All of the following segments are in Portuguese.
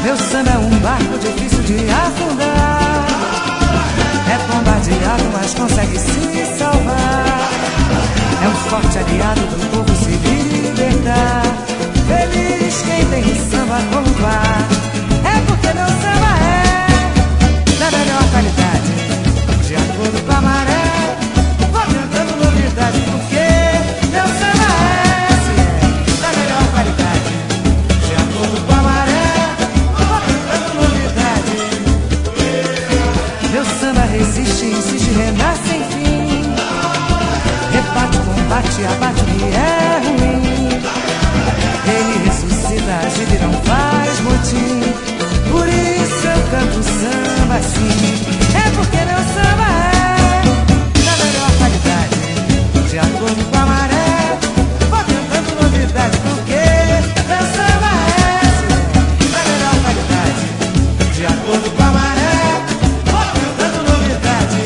Meu samba é um barco difícil de afundar. É bombardeado, mas consegue se salvar. É um forte aliado do povo se libertar. Feliz quem tem o samba como par. É porque meu samba é da melhor qualidade, de acordo com a maré. Vou cantando novidade, porque meu samba é da melhor qualidade, de acordo com a maré. Vou cantando novidade. Meu samba resiste, insiste, renasce sem fim. Rebate, combate, abate o que é ruim. Ele ressuscita, agita e não faz motim. Por isso eu canto samba assim. É porque meu samba é da melhor qualidade, de acordo com a maré. Vou cantando novidade, porque meu samba é da melhor qualidade, de acordo com a maré. Vou cantando novidade.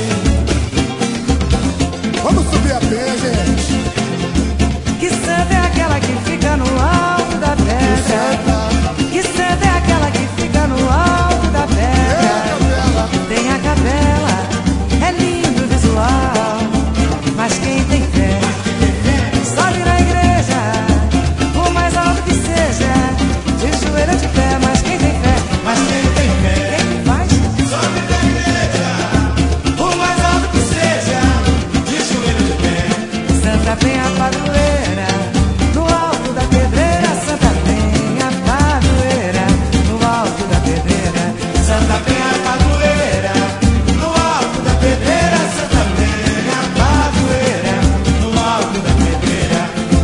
Vamos subir a pé, gente. Que samba é aquela que fica no alto da pedra? Que samba é aquela que fica no alto da pedra? Tem a capela, é lindo o visual. Mas quem tem fé, sobe na igreja, por mais alto que seja, de joelho de pé. Mas quem tem fé, mas quem tem fé, quem que faz? Sobe na igreja, por mais alto que seja, de joelho de pé. Santa Penha Padroeira, no alto da pedreira. Santa Penha Padroeira, no alto da pedreira. Santa Penha Padroeira, no alto da pedreira. Santa Penha Padroeira, no alto da pedreira.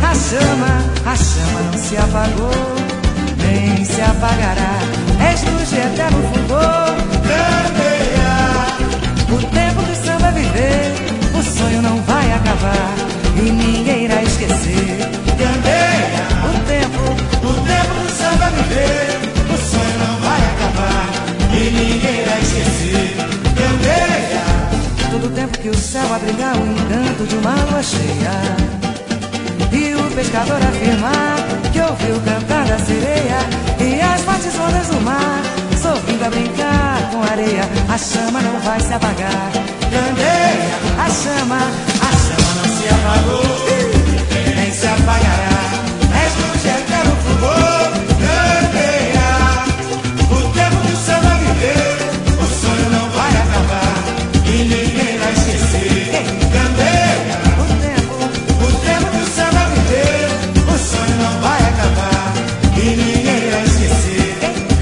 A chama não se apagou, nem se apagará. És luz de eterno fulgor. Candeia, o tempo do samba viver, o sonho não vai acabar e ninguém irá esquecer. Candeia, o tempo do samba viver, o sonho não vai acabar e ninguém irá esquecer. Candeia, todo tempo que o céu abrigar o encanto de uma lua cheia, e o pescador afirmar que ouviu cantar da sereia, e as fortes ondas do mar sorrindo a brincar com areia. A chama não vai se apagar. Candeia, a chama não se apagou, nem se apagará. És luz de eterno fulgor. Candeia, o tempo do samba viver, o sonho não vai acabar e ninguém vai esquecer. Candeia, o tempo do samba viver, o sonho não vai acabar e ninguém irá esquecer.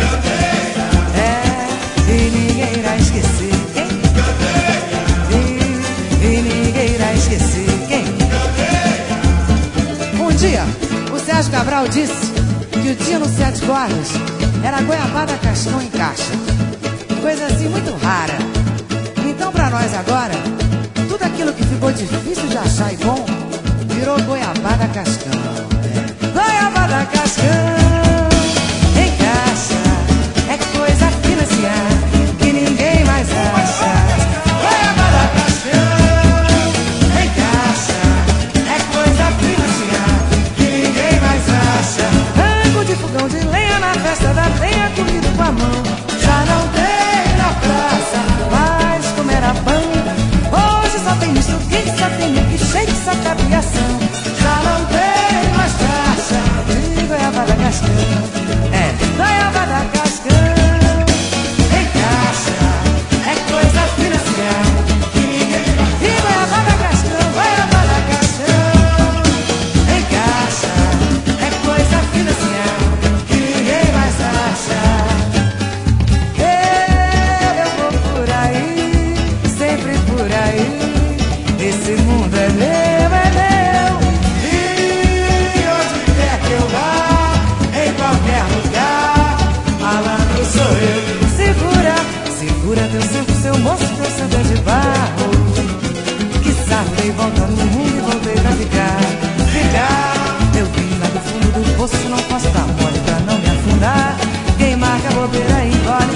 Candeia, e ninguém irá esquecer. Candeia, e ninguém irá esquecer. Um dia, o Sérgio Cabral disse que o dia no Sete Cordas era goiabada cascão em caixa. Coisa assim muito rara. Então pra nós agora, tudo aquilo que ficou difícil de achar e bom virou goiabada cascão. Goiabada cascão em caixa é coisa fina assim, que ninguém mais acha. Goiabada cascão em caixa é coisa fina assim, que ninguém mais acha. Rango de fogão de lenha na festa da penha, comido com a mão. Já não tem na praça, mas comer a pão. Hoje só tem misto quente, só tem milkshake, só caviação. Já não tem mais taxa de goiabada cascão. É goiabada cascão em caixa é coisa fina assim, que ninguém. E goiabada cascão em caixa é coisa fina assim, que ninguém mais acha. Eu vou por aí, sempre por aí. Esse mundo é meu, é meu. E onde quer que eu vá, em qualquer lugar, malandro sou eu. Segura teu cinto, seu moço, teu santo é de barro. Que sarro, dei volta no mundo e voltei pra ficar. Eu vim lá do fundo do poço, não posso dar mole pra não me afundar. Quem marca a bobeira embora.